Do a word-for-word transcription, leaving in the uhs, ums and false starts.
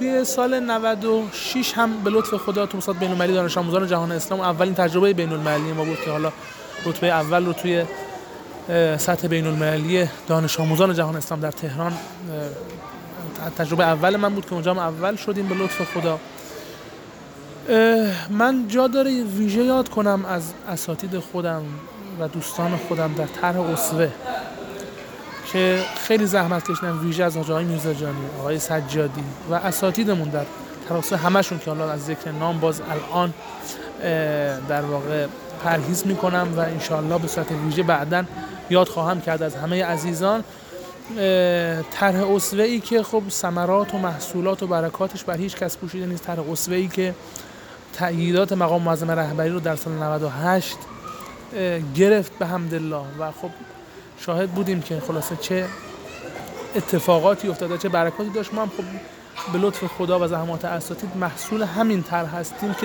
توی سال نود و شش هم به لطف خدا تو مسابقات بین‌المللی دانش آموزان جهان اسلام اولین تجربه بین‌المللی ما بود که حالا رتبه اول رو توی سطح بین‌المللی دانش آموزان جهان اسلام در تهران تجربه اول من بود که اونجا هم اول شدیم به لطف خدا. من جا داره ویژه یاد کنم از اساتید خودم و دوستان خودم در طرح اسوه که خیلی زحمت کشیدن، ویژه از آقای میرزاجانی، آقای سجادی و اساتیدمون در طرح اسوه همشون که حالا از ذکر نام باز الان در واقع پرهیز میکنم و انشاءالله به صورت ویژه بعداً یاد خواهم کرد از همه عزیزان. طرح اسوه‌ای که خب ثمرات و محصولات و برکاتش بر هیچ کس پوشیده نیست، طرح اسوه‌ای که تأییدات مقام معظم رهبری رو در سال نود و هشت گرفت به حمدالله و خب شاهد بودیم که خلاصه چه اتفاقاتی افتاده، چه برکاتی داشت. ما هم خب به لطف خدا و زحمات اساتید محصول همین طرح هستیم که